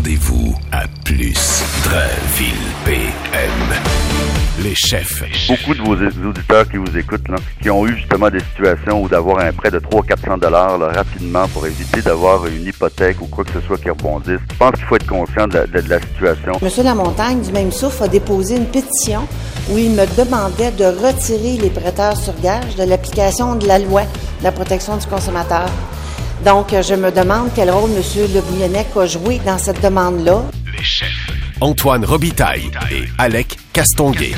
Attendez-vous à plus. Drainville PM. Les chefs. Beaucoup de vos auditeurs qui vous écoutent, là, qui ont eu justement des situations où d'avoir un prêt de 300-400 $ rapidement pour éviter d'avoir une hypothèque ou quoi que ce soit qui rebondisse. Je pense qu'il faut être conscient de la situation. Monsieur Lamontagne, du même souffle, a déposé une pétition où il me demandait de retirer les prêteurs sur gage de l'application de la loi de la protection du consommateur. Donc, je me demande quel rôle M. Le Bouillonnec a joué dans cette demande-là. Les chefs. Antoine Robitaille et Alec Castonguay.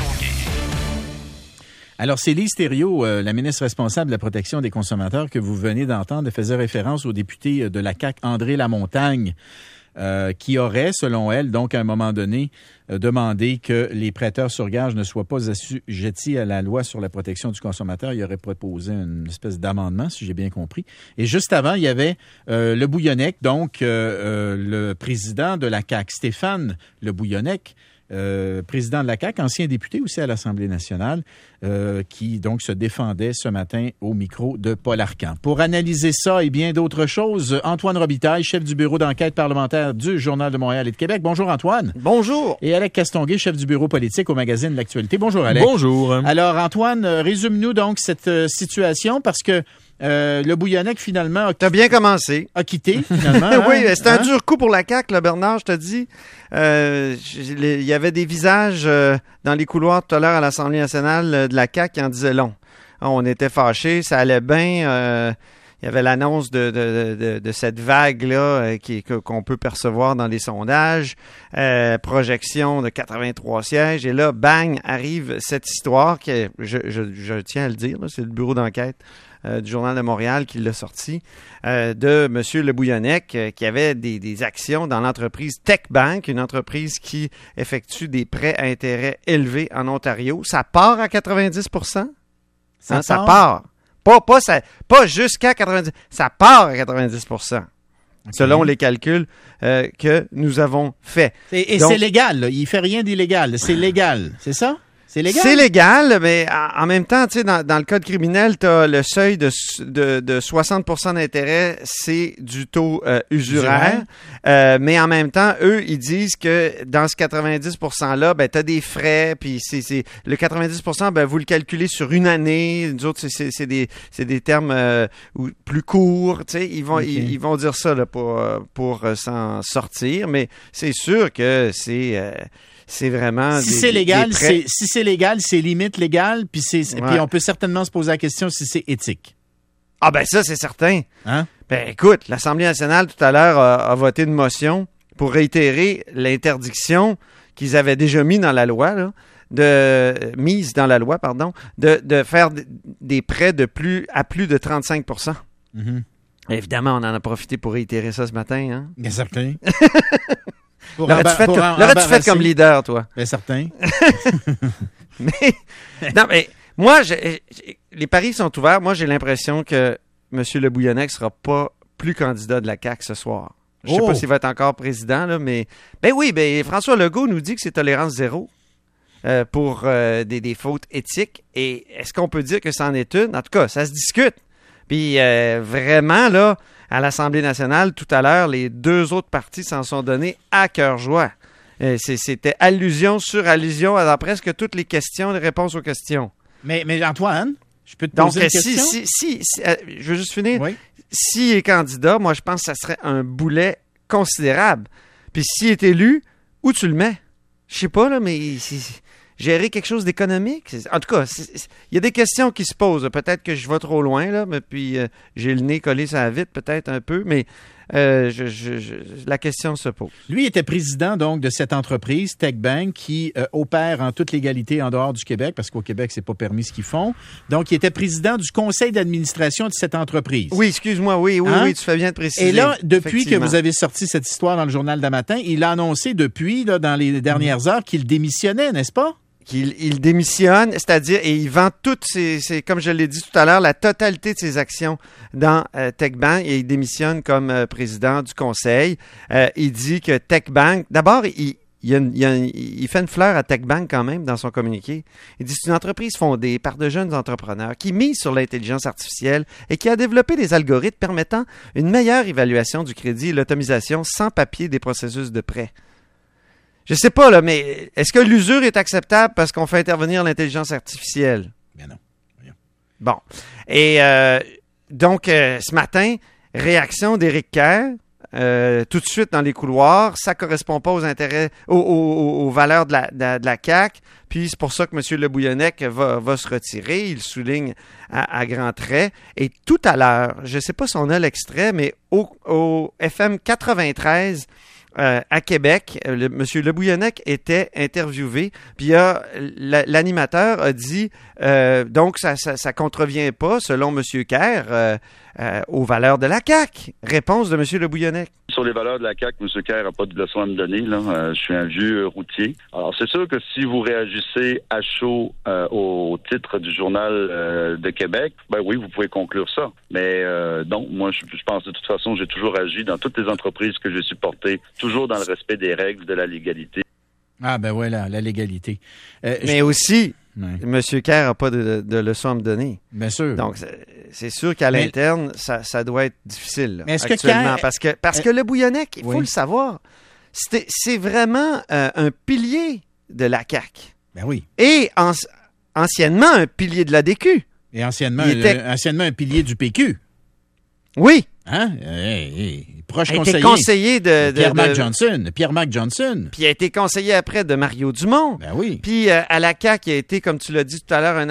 Alors, c'est Lise Thériault, la ministre responsable de la protection des consommateurs que vous venez d'entendre, faisait référence au député de la CAQ, André Lamontagne, qui aurait, selon elle, donc à un moment donné, demandé que les prêteurs sur gage ne soient pas assujettis à la loi sur la protection du consommateur. Il aurait proposé une espèce d'amendement, si j'ai bien compris. Et juste avant, il y avait Le Bouillonnec, donc le président de la CAQ, Stéphane Le Bouillonnec, président de la CAQ, ancien député aussi à l'Assemblée nationale, qui donc se défendait ce matin au micro de Paul Arcan. Pour analyser ça et bien d'autres choses, Antoine Robitaille, chef du bureau d'enquête parlementaire du Journal de Montréal et de Québec. Bonjour Antoine. Bonjour. Et Alec Castonguay, chef du bureau politique au magazine L'Actualité. Bonjour Alec. Bonjour. Alors Antoine, résume-nous donc cette situation parce que le Bouillonnec, finalement, t'as bien commencé. A quitté, finalement. Oui, c'était un dur coup pour la CAQ, là, Bernard, je te dis. Il y avait des visages dans les couloirs tout à l'heure à l'Assemblée nationale de la CAQ qui en disaient long. On était fâchés, ça allait bien. Il y avait l'annonce de cette vague-là qu'on peut percevoir dans les sondages. Projection de 83 sièges. Et là, bang, arrive cette histoire qui je tiens à le dire, là, c'est le bureau d'enquête du Journal de Montréal qui l'a sorti, de M. Le Bouillonnec, qui avait des actions dans l'entreprise TechBank, une entreprise qui effectue des prêts à intérêt élevés en Ontario. Ça part à 90 %. Ça part. Pas jusqu'à 90 %. Ça part à 90 %. Okay. Selon les calculs que nous avons faits. Et donc, c'est légal, là. Il ne fait rien d'illégal. C'est légal, c'est ça? C'est légal? C'est légal, mais en même temps, tu sais, dans le code criminel, tu as le seuil de 60 % d'intérêt, c'est du taux usuraire. Mais en même temps, eux, ils disent que dans ce 90 % ben, tu as des frais, puis c'est le 90 % ben, vous le calculez sur une année. Nous autres, c'est des termes plus courts. Tu sais, ils vont dire ça là, pour s'en sortir, mais c'est sûr que c'est vraiment si c'est légal, c'est limite légal, puis on peut certainement se poser la question si c'est éthique. Ah ben ça, c'est certain. Hein? Ben écoute, l'Assemblée nationale tout à l'heure a voté une motion pour réitérer l'interdiction qu'ils avaient déjà mise dans la loi, là, de faire des prêts à plus de 35 %. Mm-hmm. Évidemment, on en a profité pour réitérer ça ce matin. Hein? Bien certain. L'aurais-tu fait comme leader, toi? Bien certain. mais moi, les paris sont ouverts. Moi, j'ai l'impression que M. Le Bouillonnec ne sera pas plus candidat de la CAQ ce soir. Je ne sais pas s'il va être encore président, là, mais... Ben oui, François Legault nous dit que c'est tolérance zéro pour des fautes éthiques. Et est-ce qu'on peut dire que c'en est une? En tout cas, ça se discute. Puis vraiment, là, à l'Assemblée nationale, tout à l'heure, les deux autres partis s'en sont donnés à cœur joie. C'était allusion sur allusion à presque toutes les questions, les réponses aux questions. Mais Antoine, je peux te poser une question? Si, je veux juste finir. Oui. S'il est candidat, moi, je pense que ça serait un boulet considérable. Puis s'il est élu, où tu le mets? Je sais pas, là, mais... Gérer quelque chose d'économique? En tout cas, il y a des questions qui se posent. Peut-être que je vais trop loin, là, mais puis j'ai le nez collé sur la vitre, peut-être un peu, mais la question se pose. Lui était président, donc, de cette entreprise, TechBank, qui opère en toute légalité en dehors du Québec, parce qu'au Québec, c'est pas permis ce qu'ils font. Donc, il était président du conseil d'administration de cette entreprise. Oui, excuse-moi, oui, tu fais bien de préciser. Et là, depuis que vous avez sorti cette histoire dans le Journal d'un matin, il a annoncé depuis, là, dans les dernières heures, qu'il démissionnait, n'est-ce pas? qu'il démissionne, c'est-à-dire, et il vend toutes comme je l'ai dit tout à l'heure, la totalité de ses actions dans TechBank, et il démissionne comme président du conseil. Il dit que TechBank, d'abord, il fait une fleur à TechBank quand même dans son communiqué. Il dit « C'est une entreprise fondée par de jeunes entrepreneurs qui mise sur l'intelligence artificielle et qui a développé des algorithmes permettant une meilleure évaluation du crédit et l'automatisation sans papier des processus de prêt. » Je sais pas, là, mais est-ce que l'usure est acceptable parce qu'on fait intervenir l'intelligence artificielle? Bien non. Voyons. Bon. Et donc, ce matin, réaction d'Éric Kerr. Tout de suite dans les couloirs, ça correspond pas aux intérêts, aux valeurs de la CAQ. Puis c'est pour ça que M. Le Bouillonnec va se retirer. Il souligne à grands traits. Et tout à l'heure, je ne sais pas si on a l'extrait, mais au FM 93 à Québec, M. Le Bouillonnec était interviewé. Puis l'animateur a dit donc ça contrevient pas, selon M. Kerr, aux valeurs de la CAQ. Réponse de M. Le Bouillonnec. Sur les valeurs de la CAQ, M. Kerr n'a pas de leçon à me donner. Là. Je suis un vieux routier. Alors, c'est sûr que si vous réagissez à chaud au titre du Journal de Québec, ben oui, vous pouvez conclure ça. Mais non, moi, je pense de toute façon, j'ai toujours agi dans toutes les entreprises que j'ai supportées, toujours dans le respect des règles de la légalité. Ah, ben voilà, la légalité. Mais aussi... Ouais. M. Kerr n'a pas de leçon à me donner. Bien sûr. Donc, c'est sûr qu'à l'interne, ça doit être difficile. Là, mais est-ce actuellement, que parce que le Bouillonnec, il faut le savoir, c'est vraiment un pilier de la CAQ. Ben oui. Et anciennement, un pilier de l'ADQ. Et anciennement un pilier du PQ. Oui. Hein? Proche conseiller de Pierre-Marc Johnson. Pierre-Marc Johnson. Puis il a été conseiller après de Mario Dumont. Ben oui. Puis à la CAQ, il a été, comme tu l'as dit tout à l'heure,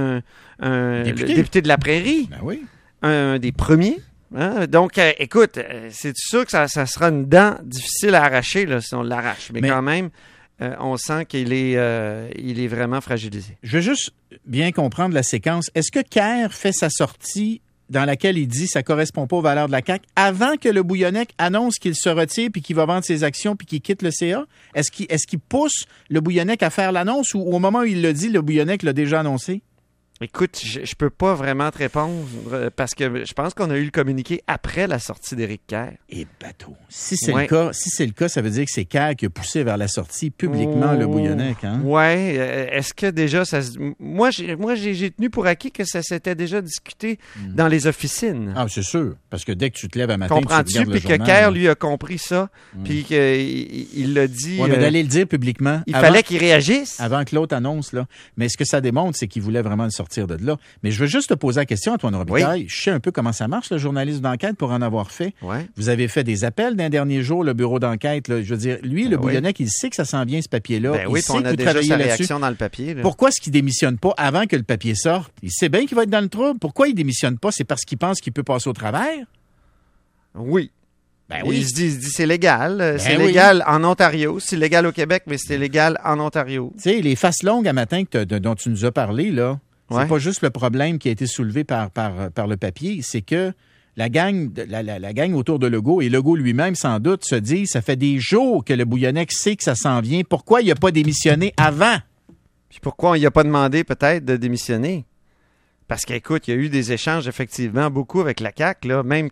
un député de la Prairie. Ben oui. Un des premiers. Hein? Donc, écoute, c'est sûr que ça sera une dent difficile à arracher là, si on l'arrache. Mais quand même, on sent qu'il est vraiment fragilisé. Je veux juste bien comprendre la séquence. Est-ce que Kerr fait sa sortie dans laquelle il dit que ça ne correspond pas aux valeurs de la CAQ, avant que le Bouillonnec annonce qu'il se retire puis qu'il va vendre ses actions puis qu'il quitte le CA? Est-ce qu'il pousse le Bouillonnec à faire l'annonce ou au moment où il l'a dit, le Bouillonnec l'a déjà annoncé? Écoute, je peux pas vraiment te répondre parce que je pense qu'on a eu le communiqué après la sortie d'Éric Kerr. Et bateau. Si c'est le cas, ça veut dire que c'est Kerr qui a poussé vers la sortie publiquement le Bouillonnec, hein? Ouais. Est-ce que déjà moi j'ai tenu pour acquis que ça s'était déjà discuté dans les officines. Ah, c'est sûr. Parce que dès que tu te lèves à matin, comprends-tu? Tu regardes puis le journal, que Kerr, lui, a compris ça, puis qu'il l'a dit. Oui, mais d'aller le dire publiquement. Il fallait qu'il réagisse. Avant que l'autre annonce, là. Mais ce que ça démontre, c'est qu'il voulait vraiment le sortir de là. Mais je veux juste te poser la question, Antoine Robitaille. Oui. Je sais un peu comment ça marche, le journalisme d'enquête, pour en avoir fait. Ouais. Vous avez fait des appels d'un dernier jour, le bureau d'enquête. Là. Je veux dire, lui, le Bouillonnec, il sait que ça s'en vient, ce papier-là. Il sait on a déjà sa réaction dans le papier. Là. Pourquoi est-ce qu'il démissionne pas avant que le papier sorte? Il sait bien qu'il va être dans le trouble. Pourquoi il démissionne pas? C'est parce qu'il pense qu'il peut passer au travers? Oui. Ben oui. Il se dit c'est légal. C'est légal en Ontario. C'est légal au Québec, mais c'est légal en Ontario. Tu sais, les faces longues à matin dont tu nous as parlé, là, c'est pas juste le problème qui a été soulevé par le papier, c'est que la gang autour de Legault, et Legault lui-même sans doute, se dit ça fait des jours que le Bouillonnec sait que ça s'en vient. Pourquoi il n'a pas démissionné avant? Puis pourquoi on lui a pas demandé peut-être de démissionner? Parce qu'écoute, il y a eu des échanges effectivement beaucoup avec la CAQ, là, même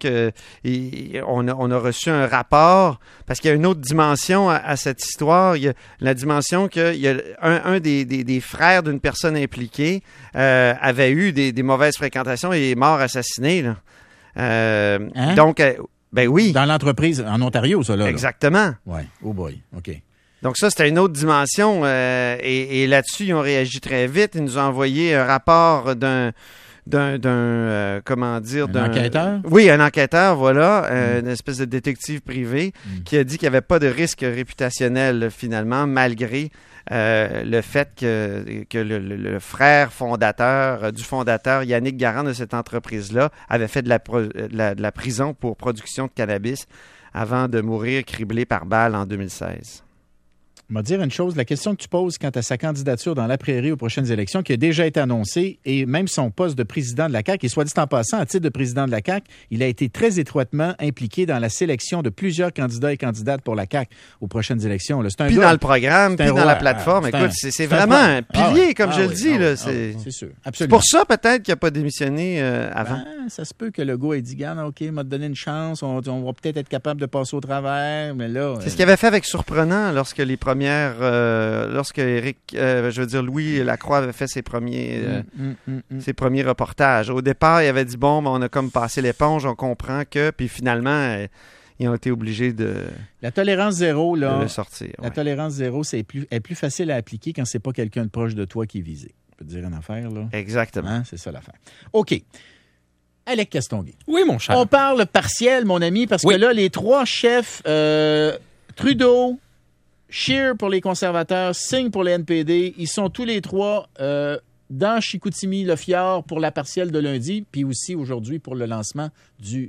on a reçu un rapport, parce qu'il y a une autre dimension à cette histoire. Il y a la dimension qu'il y a un des frères d'une personne impliquée avait eu des mauvaises fréquentations et est mort assassiné. Là. Donc, ben oui. Dans l'entreprise en Ontario, ça, là. Exactement. Oui. Oh boy, OK. Donc ça, c'était une autre dimension et là-dessus, ils ont réagi très vite. Ils nous ont envoyé un rapport d'un enquêteur? Oui, un enquêteur, voilà, une espèce de détective privé qui a dit qu'il n'y avait pas de risque réputationnel finalement, malgré le fait que le frère fondateur du fondateur Yannick Garand de cette entreprise-là avait fait de la prison pour production de cannabis avant de mourir criblé par balle en 2016. Je vais dire une chose, la question que tu poses quant à sa candidature dans la Prairie aux prochaines élections, qui a déjà été annoncée, et même son poste de président de la CAQ, et soit dit en passant, à titre de président de la CAQ, il a été très étroitement impliqué dans la sélection de plusieurs candidats et candidates pour la CAQ aux prochaines élections. Là, puis dans le programme, puis dans la plateforme. Écoute, c'est vraiment un pilier, comme je le dis. C'est sûr, absolument. C'est pour ça peut-être qu'il n'a pas démissionné avant. Ça se peut que Legault ait dit, garde, OK, il m'a donné une chance, on va peut-être être capable de passer au travers, mais là... C'est ce qu'il avait fait avec Surprenant lorsque les premiers lorsque Louis Lacroix avait fait ses premiers reportages. Au départ, il avait dit, bon, on a comme passé l'éponge, on comprend que, puis finalement, ils ont été obligés de... La tolérance zéro, là, de le sortir. La tolérance zéro, est plus facile à appliquer quand c'est pas quelqu'un de proche de toi qui est visé. Je peux te dire une affaire, là. Exactement. Hein? C'est ça l'affaire. OK. Alec Castonguay. Oui, mon cher. On parle partiel, mon ami, parce que là, les trois chefs, Trudeau, Scheer pour les conservateurs, Singh pour les NPD, ils sont tous les trois dans Chicoutimi-Le-Fjord pour la partielle de lundi, puis aussi aujourd'hui pour le lancement du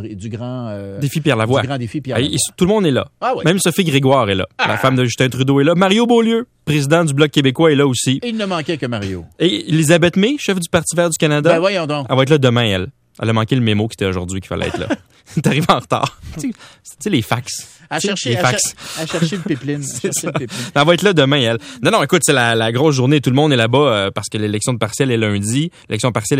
grand défi Pierre Lavoie. Du grand défi Pierre Lavoie. Tout le monde est là. Ah oui. Même Sophie Grégoire est là. La femme de Justin Trudeau est là. Mario Beaulieu, président du Bloc québécois, est là aussi. Et il ne manquait que Mario. Et Elisabeth May, chef du Parti vert du Canada. Ben voyons donc. Elle va être là demain, elle. Elle a manqué le mémo qui était aujourd'hui qu'il fallait être là. T'arrives en retard. Tu sais, les fax. À chercher le pipeline. Elle va être là demain, elle. Non, écoute, c'est la grosse journée. Tout le monde est là-bas parce que l'élection partielle est lundi, et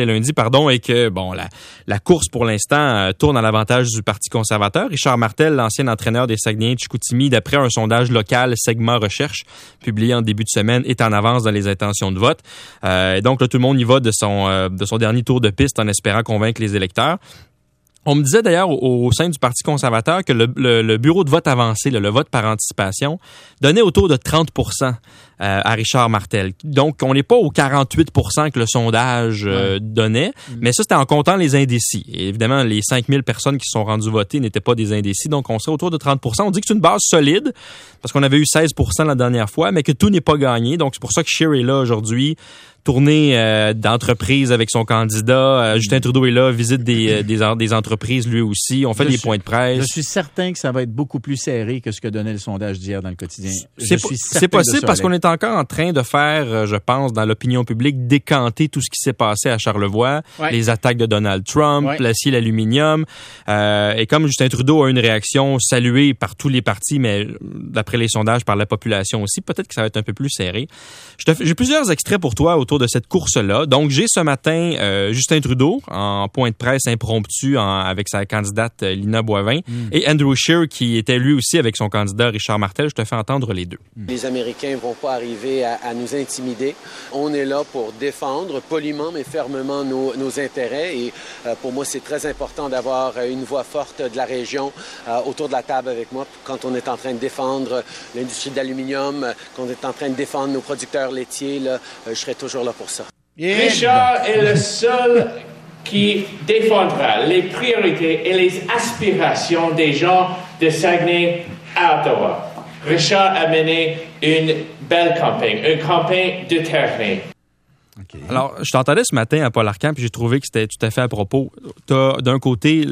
que, bon, la course pour l'instant tourne à l'avantage du Parti conservateur. Richard Martel, l'ancien entraîneur des Saguenayens de Chicoutimi, d'après un sondage local Segment Recherche, publié en début de semaine, est en avance dans les intentions de vote. Et donc, là, tout le monde y va de son dernier tour de piste en espérant convaincre les électeurs. On me disait d'ailleurs au sein du Parti conservateur que le bureau de vote avancé, le vote par anticipation, donnait autour de 30% à Richard Martel. Donc, on n'est pas aux 48% que le sondage donnait, mais ça, c'était en comptant les indécis. Et évidemment, les 5000 personnes qui se sont rendues voter n'étaient pas des indécis, donc on serait autour de 30%. On dit que c'est une base solide, parce qu'on avait eu 16% la dernière fois, mais que tout n'est pas gagné. Donc, c'est pour ça que Scheer est là aujourd'hui. Tournée d'entreprise avec son candidat. Justin Trudeau est là, visite des entreprises lui aussi. On fait des points de presse. Je suis certain que ça va être beaucoup plus serré que ce que donnait le sondage d'hier dans le quotidien. C'est possible parce qu'on est encore en train de faire, je pense, dans l'opinion publique, décanter tout ce qui s'est passé à Charlevoix, les attaques de Donald Trump, l'acier, l'aluminium. Et comme Justin Trudeau a une réaction saluée par tous les partis, mais d'après les sondages par la population aussi, peut-être que ça va être un peu plus serré. J'ai plusieurs extraits pour toi autour de cette course-là. Donc, j'ai ce matin Justin Trudeau en point de presse impromptu avec sa candidate Lina Boivin et Andrew Scheer qui était lui aussi avec son candidat Richard Martel. Je te fais entendre les deux. Les Américains vont pas arriver à nous intimider. On est là pour défendre poliment mais fermement nos intérêts et pour moi, c'est très important d'avoir une voix forte de la région autour de la table avec moi quand on est en train de défendre l'industrie de l'aluminium, quand on est en train de défendre nos producteurs laitiers. Là, je serai toujours là pour ça. Richard est le seul qui défendra les priorités et les aspirations des gens de Saguenay à Ottawa. Richard a mené une belle campagne déterminée. Okay. Alors, je t'entendais ce matin à Paul Arcand, puis j'ai trouvé que c'était tout à fait à propos. T'as d'un côté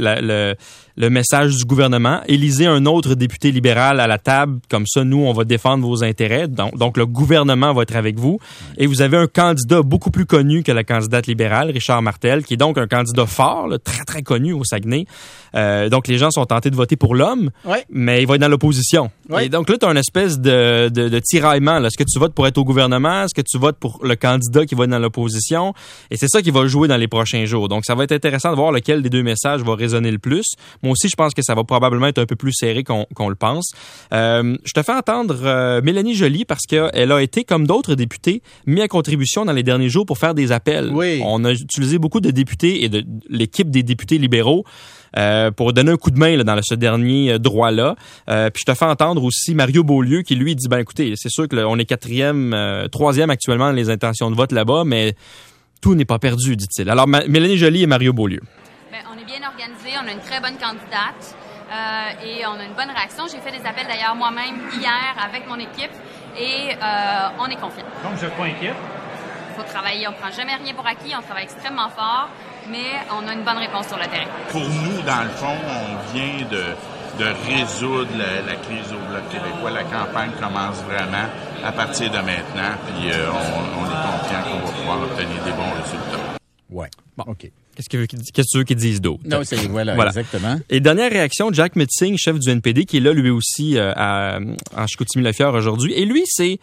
le message du gouvernement, élisez un autre député libéral à la table, comme ça, nous, on va défendre vos intérêts. Donc le gouvernement va être avec vous. Et vous avez un candidat beaucoup plus connu que la candidate libérale, Richard Martel, qui est donc un candidat fort, là, très, très connu au Saguenay. Donc, les gens sont tentés de voter pour l'homme, mais il va être dans l'opposition. Et donc là, tu as une espèce de tiraillement. Là. Est-ce que tu votes pour être au gouvernement? Est-ce que tu votes pour le candidat qui va être dans l'opposition? Et c'est ça qui va jouer dans les prochains jours. Donc, ça va être intéressant de voir lequel des deux messages va résonner le plus. Moi aussi, je pense que ça va probablement être un peu plus serré qu'on le pense. Je te fais entendre Mélanie Joly parce qu'elle a été, comme d'autres députés, mis à contribution dans les derniers jours pour faire des appels. Oui. On a utilisé beaucoup de députés et de l'équipe des députés libéraux pour donner un coup de main là, dans ce dernier droit-là. Puis je te fais entendre aussi Mario Beaulieu qui, lui, dit, ben écoutez, c'est sûr qu'on est troisième actuellement dans les intentions de vote là-bas, mais tout n'est pas perdu, dit-il. Alors, Mélanie Joly et Mario Beaulieu. Bien, on est bien organisé, on a une très bonne candidate et on a une bonne réaction. J'ai fait des appels d'ailleurs moi-même hier avec mon équipe et on est confiant. Donc, vous n'êtes pas inquiet? Il faut travailler, on ne prend jamais rien pour acquis, on travaille extrêmement fort, mais on a une bonne réponse sur le terrain. Pour nous, dans le fond, on vient de résoudre la crise au Bloc québécois. La campagne commence vraiment à partir de maintenant, puis on est confiant qu'on va pouvoir obtenir des bons résultats. Oui. Bon, OK. Qu'est-ce que tu veux qu'ils disent d'autre? Non, c'est voilà, exactement. Et dernière réaction, Jack Metzing, chef du NPD, qui est là lui aussi en Chicoutimi-Le-Fjord aujourd'hui. Et lui, c'est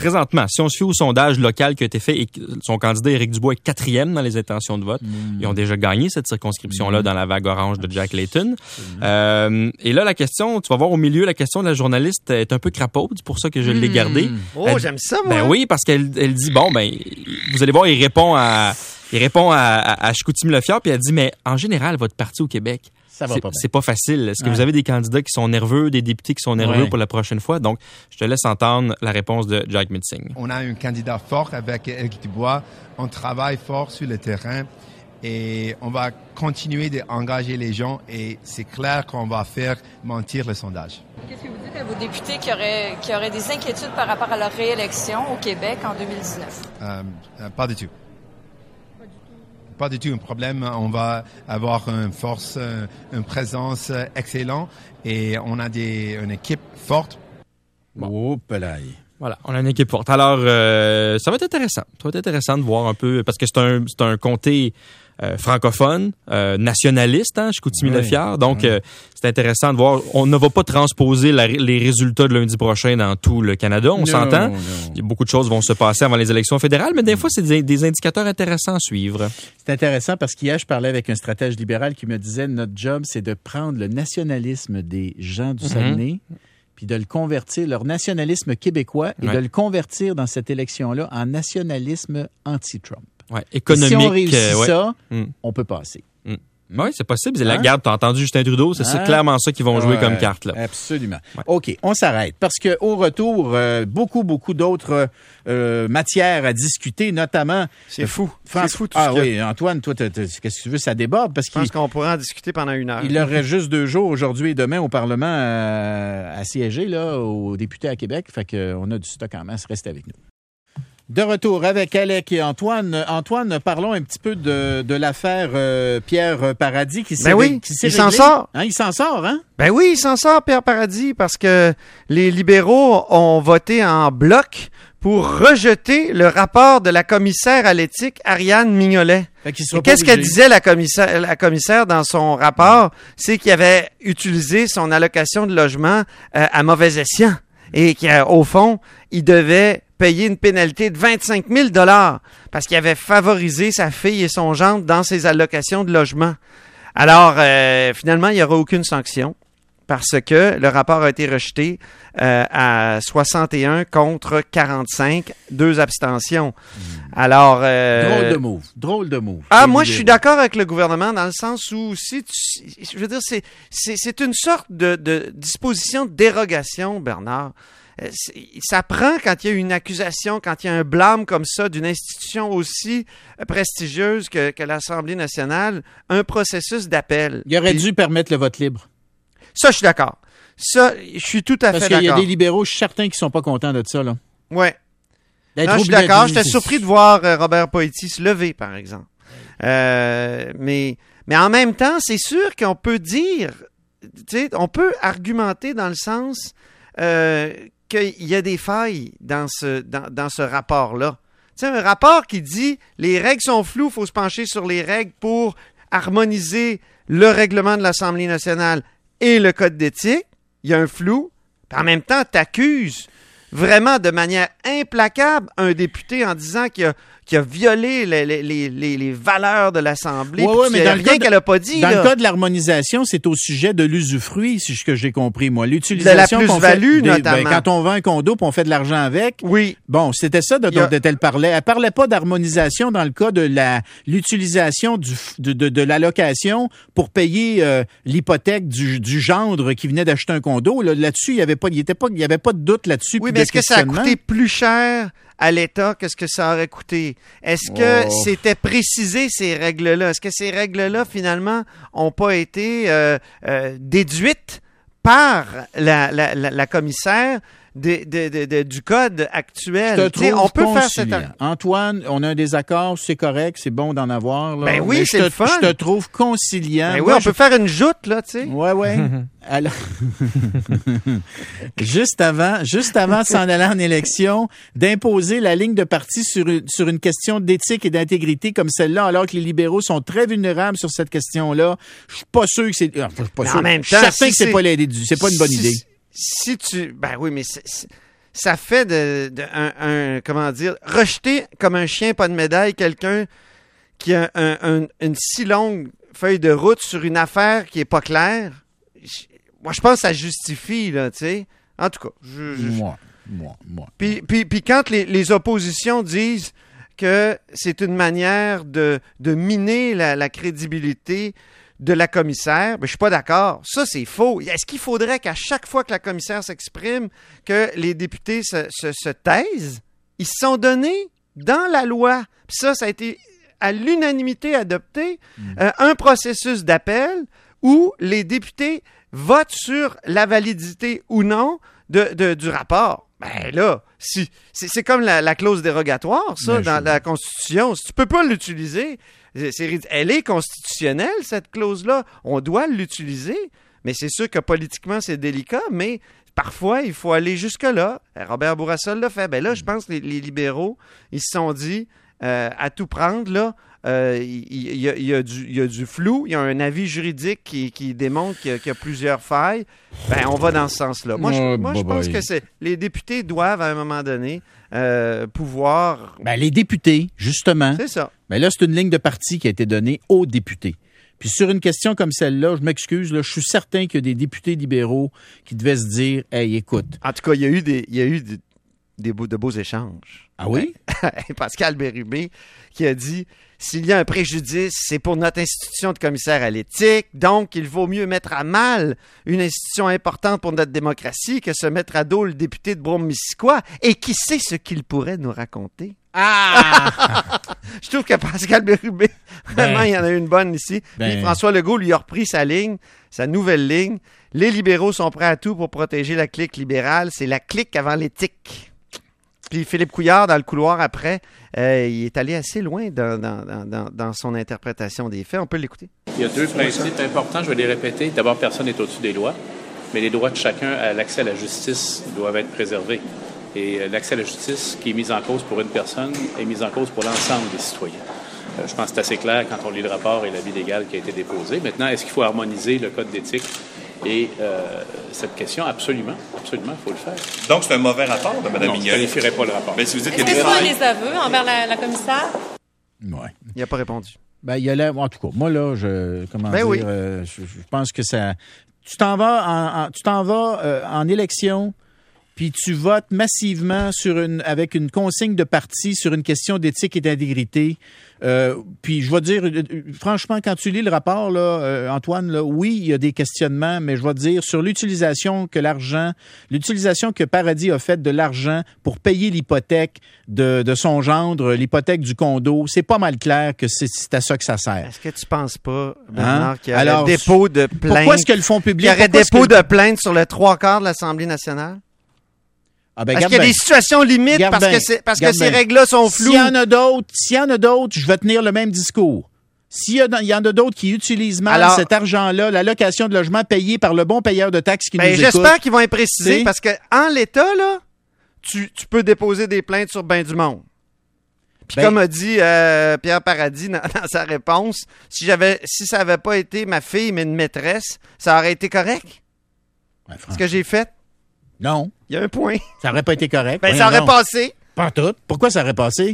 présentement, si on se fie au sondage local qui a été fait et son candidat Éric Dubois est 4e dans les intentions de vote, ils ont déjà gagné cette circonscription-là dans la vague orange de Jack Layton. Et là, la question, tu vas voir au milieu, la question de la journaliste est un peu crapaude, c'est pour ça que je l'ai gardée. J'aime ça, moi. Ben oui, parce qu'elle dit, vous allez voir, il répond à Chicoutimi-Le-Fiard, puis elle dit, mais en général, votre parti au Québec, c'est pas facile. Est-ce que vous avez des candidats qui sont nerveux, des députés qui sont nerveux pour la prochaine fois? Donc, je te laisse entendre la réponse de Jack Mitzing. On a un candidat fort avec Éric Dubois. On travaille fort sur le terrain et on va continuer d'engager les gens et c'est clair qu'on va faire mentir le sondage. Qu'est-ce que vous dites à vos députés qui auraient des inquiétudes par rapport à leur réélection au Québec en 2019? Pas du tout. Pas du tout un problème. On va avoir une force, une présence excellente et on a une équipe forte. Oh, pelaille. Voilà, on a une équipe forte. Alors, ça va être intéressant. Ça va être intéressant de voir un peu, parce que c'est un comté francophone, nationaliste, Chicoutimi-Le-Fiard. Donc, c'est intéressant de voir. On ne va pas transposer les résultats de lundi prochain dans tout le Canada, on s'entend. Non. Beaucoup de choses vont se passer avant les élections fédérales, mais des fois, c'est des indicateurs intéressants à suivre. C'est intéressant parce qu'hier, je parlais avec un stratège libéral qui me disait, notre job, c'est de prendre le nationalisme des gens du Saguenay, puis de le convertir, leur nationalisme québécois, et de le convertir dans cette élection-là en nationalisme anti-Trump. Ouais, économique. Et si on réussit ça, on peut passer. Oui, c'est possible. C'est la garde. T'as entendu Justin Trudeau? C'est clairement ça qu'ils vont jouer comme carte, là. Absolument. Ouais. OK, on s'arrête. Parce qu'au retour, beaucoup d'autres matières à discuter, notamment... C'est fou. C'est fou tout ça. Oui, Antoine, toi, qu'est-ce que tu veux? Ça déborde. Je pense qu'on pourrait en discuter pendant 1 heure. Il aurait juste 2 jours, aujourd'hui et demain, au Parlement à siéger, là, aux députés à Québec. Fait qu'on a du stock en masse. Restez avec nous. De retour avec Alec et Antoine. Antoine, parlons un petit peu de l'affaire Pierre Paradis qui s'est il s'en sort. Il s'en sort, hein? Ben oui, il s'en sort, Pierre Paradis, parce que les libéraux ont voté en bloc pour rejeter le rapport de la commissaire à l'éthique, Ariane Mignolet. Et qu'est-ce qu'elle disait, la commissaire, dans son rapport? C'est qu'il avait utilisé son allocation de logement à mauvais escient et qu'au fond, il devait payer une pénalité de 25 000 $ parce qu'il avait favorisé sa fille et son gendre dans ses allocations de logement. Alors, finalement, il n'y aura aucune sanction parce que le rapport a été rejeté à 61 contre 45, 2 abstentions. Alors... Drôle de move. Moi, je suis d'accord avec le gouvernement dans le sens où, je veux dire, c'est une sorte de disposition de dérogation, Bernard. Ça prend quand il y a une accusation, quand il y a un blâme comme ça d'une institution aussi prestigieuse que l'Assemblée nationale, un processus d'appel. Il aurait dû permettre le vote libre. Ça, je suis d'accord. Ça, je suis tout à fait d'accord. Parce qu'il y a des libéraux, je suis certain qu'ils sont pas contents de ça, là. Ouais. Non, je suis d'accord. J'étais surpris de voir Robert Poetti se lever, par exemple. Mais en même temps, c'est sûr qu'on peut dire, tu sais, on peut argumenter dans le sens qu'il y a des failles dans ce rapport-là. Tu sais, un rapport qui dit les règles sont floues, il faut se pencher sur les règles pour harmoniser le règlement de l'Assemblée nationale et le code d'éthique. Il y a un flou. En même temps, tu accuses vraiment de manière implacable un député en disant qu'il a violé les valeurs de l'Assemblée. Oui, mais dans le rien qu'elle n'a pas dit. Dans le cas de l'harmonisation, c'est au sujet de l'usufruit, c'est ce que j'ai compris, moi. L'utilisation de la plus-value, notamment. Quand on vend un condo et on fait de l'argent avec. Oui. Bon, c'était ça dont elle parlait. Elle parlait pas d'harmonisation dans le cas de l'utilisation de l'allocation pour payer l'hypothèque du gendre qui venait d'acheter un condo. Là-dessus, il y avait pas de doute là-dessus. Oui, mais est-ce que ça a coûté plus cher à l'État que ce que ça aurait coûté? Est-ce que c'était précisé, ces règles-là? Est-ce que ces règles-là, finalement, n'ont pas été déduites par la commissaire du code actuel? Je te trouve on peut faire cette... Antoine, on a un désaccord, c'est correct, c'est bon d'en avoir. Là. Ben oui, mais c'est le fun. Je te trouve conciliant. Ben oui, on peut faire une joute, là, tu sais. Ouais. Alors, juste avant de s'en aller en élection, d'imposer la ligne de parti sur une question d'éthique et d'intégrité comme celle-là, alors que les libéraux sont très vulnérables sur cette question-là, je suis pas sûr que c'est... En même temps, je suis certain que c'est pas une bonne idée. Ben oui, mais ça fait rejeter comme un chien pas de médaille quelqu'un qui a une si longue feuille de route sur une affaire qui est pas claire. Moi, je pense que ça justifie, là, tu sais. En tout cas, Moi. Puis quand les oppositions disent que c'est une manière de miner la crédibilité de la commissaire, je suis pas d'accord. Ça, c'est faux. Est-ce qu'il faudrait qu'à chaque fois que la commissaire s'exprime, que les députés se taisent? Ils se sont donnés dans la loi. Puis ça a été à l'unanimité adopté, un processus d'appel où les députés votent sur la validité ou non du rapport. Ben là, c'est comme la clause dérogatoire, ça, dans la Constitution. Si tu peux pas l'utiliser, elle est constitutionnelle, cette clause-là. On doit l'utiliser, mais c'est sûr que politiquement, c'est délicat, mais parfois, il faut aller jusque-là. Robert Bourassa l'a fait. Ben là, je pense que les libéraux, ils se sont dit, à tout prendre, là, il y a du flou, il y a un avis juridique qui démontre qu'il y a plusieurs failles. Ben, on va dans ce sens-là. Moi, je pense que les députés doivent, à un moment donné, pouvoir... Ben, les députés, justement. C'est ça. Ben là, c'est une ligne de parti qui a été donnée aux députés. Puis sur une question comme celle-là, je m'excuse, là, je suis certain qu'il y a des députés libéraux qui devaient se dire « Hey, écoute... » En tout cas, il y a eu de beaux échanges. Ah oui? Pascal Bérubé qui a dit « S'il y a un préjudice, c'est pour notre institution de commissaire à l'éthique, donc il vaut mieux mettre à mal une institution importante pour notre démocratie que se mettre à dos le député de Brome-Missisquoi, et qui sait ce qu'il pourrait nous raconter? » Ah! Je trouve que Pascal Bérubé, vraiment, il y en a une bonne ici. Puis François Legault lui a repris sa nouvelle ligne. Les libéraux sont prêts à tout pour protéger la clique libérale. C'est la clique avant l'éthique. Puis Philippe Couillard, dans le couloir après, il est allé assez loin dans son interprétation des faits. On peut l'écouter. Il y a deux principes importants, je vais les répéter. D'abord, personne n'est au-dessus des lois, mais les droits de chacun à l'accès à la justice doivent être préservés. Et l'accès à la justice qui est mis en cause pour une personne est mis en cause pour l'ensemble des citoyens. Je pense que c'est assez clair quand on lit le rapport et l'avis légal qui a été déposé. Maintenant, est-ce qu'il faut harmoniser le code d'éthique? Et cette question, absolument, il faut le faire. Donc, c'est un mauvais rapport de Mme Mignonne? Non, je ne qualifierais pas le rapport. Mais si vous dites Est-ce que ce sont des aveux envers la commissaire? Oui. Il n'a pas répondu. Ben, il y a là, en tout cas, moi, là, je pense que ça... Tu t'en vas en élection, puis tu votes massivement avec une consigne de parti sur une question d'éthique et d'intégrité. Puis je vais dire, franchement, quand tu lis le rapport, là, Antoine, là, oui, il y a des questionnements, mais je vais te dire sur l'utilisation que Paradis a faite de l'argent pour payer l'hypothèque de son gendre, l'hypothèque du condo, c'est pas mal clair que c'est à ça que ça sert. Est-ce que tu penses pas, Bernard, qu'il y aurait dépôt de plainte? Pourquoi est-ce que le fonds public... Il y aurait dépôt de plainte sur le 3/4 de l'Assemblée nationale? Ah ben, parce qu'il y a des situations limites parce que ces règles-là sont floues. S'il y en a d'autres, je vais tenir le même discours. S'il y en a d'autres qui utilisent mal cet argent-là, la location de logement payée par le bon payeur de taxes qui nous écoute. J'espère qu'ils vont être précisés parce qu'en l'état, là, tu peux déposer des plaintes sur ben du monde. Puis comme a dit Pierre Paradis dans sa réponse, si ça n'avait pas été ma fille mais une maîtresse, ça aurait été correct? Ouais, ce que j'ai fait? Non. Il y a un point. Ça n'aurait pas été correct. Ça aurait passé. Pas tout. Pourquoi ça aurait passé?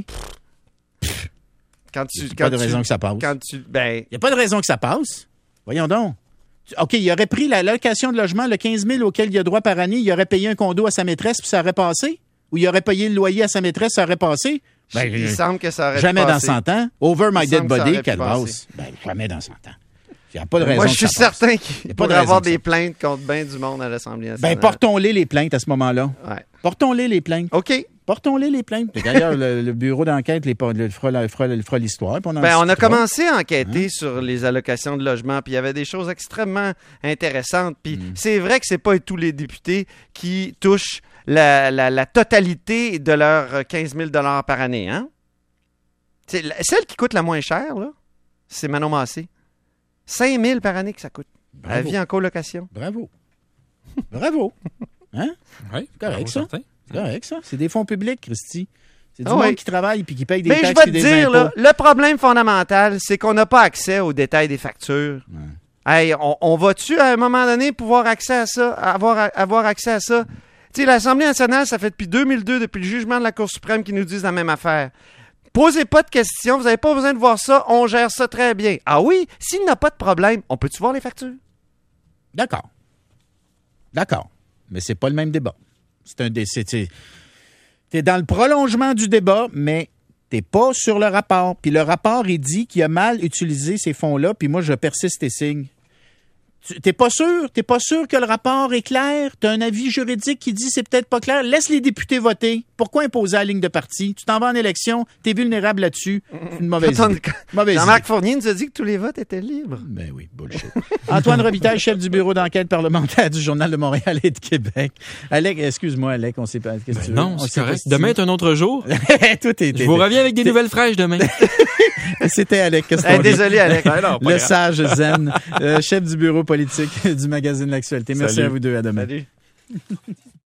Il n'y a pas de raison que ça passe. Il n'y a pas de raison que ça passe. Voyons donc. OK, il aurait pris la location de logement, le 15 000 auquel il a droit par année, il aurait payé un condo à sa maîtresse, puis ça aurait passé? Ou il aurait payé le loyer à sa maîtresse, ça aurait passé? Il semble que ça aurait jamais passé. Jamais dans 100 ans. Over my dead body, qu'elle passe. Jamais dans 100 ans. Il n'y a pas de raison. Moi, je suis certain qu'il pourrait avoir des plaintes contre bien du monde à l'Assemblée nationale. Portons-les les plaintes à ce moment-là. Ouais. Portons-les les plaintes. OK. Portons-les les plaintes. D'ailleurs, le bureau d'enquête fera l'histoire. On a commencé à enquêter sur les allocations de logement, puis il y avait des choses extrêmement intéressantes. Puis c'est vrai que c'est pas tous les députés qui touchent la totalité de leurs 15 000 $ par année. Hein? Celle qui coûte la moins chère, là, c'est Manon Massé. 5 000 par année que ça coûte. Bravo. La vie en colocation. Bravo. Bravo. Hein? Oui, c'est correct, ça. Certain. C'est correct, ça. C'est des fonds publics, Christy. C'est du monde qui travaille et qui paye des taxes et des impôts. Mais je vais te dire, là, le problème fondamental, c'est qu'on n'a pas accès aux détails des factures. Ouais. Hey, on va-tu, à un moment donné, pouvoir avoir accès à ça? Tu Tu sais, l'Assemblée nationale, ça fait depuis 2002, depuis le jugement de la Cour suprême, qu'ils nous disent la même affaire. Posez pas de questions, vous n'avez pas besoin de voir ça, on gère ça très bien. Ah oui, s'il n'a pas de problème, on peut-tu voir les factures? D'accord. Mais c'est pas le même débat. T'es dans le prolongement du débat, mais t'es pas sur le rapport. Puis le rapport, il dit qu'il a mal utilisé ces fonds-là, puis moi, je persiste et signe. T'es pas sûr? T'es pas sûr que le rapport est clair? T'as un avis juridique qui dit c'est peut-être pas clair? Laisse les députés voter. Pourquoi imposer la ligne de parti? Tu t'en vas en élection, t'es vulnérable là-dessus. C'est une mauvaise idée. Jean-Marc Fournier nous a dit que tous les votes étaient libres. Ben oui, bullshit. Antoine Robitaille, chef du bureau d'enquête parlementaire du Journal de Montréal et de Québec. Alec, excuse-moi, Alec, on sait pas. Qu'est-ce que tu veux? Non, c'est correct. Demain est un autre jour. Je vous reviens avec des nouvelles fraîches demain. C'était Alec. Désolé, Alec. Le sage zen, chef du bureau politique du magazine L'Actualité. Merci à vous deux. À demain. Salut.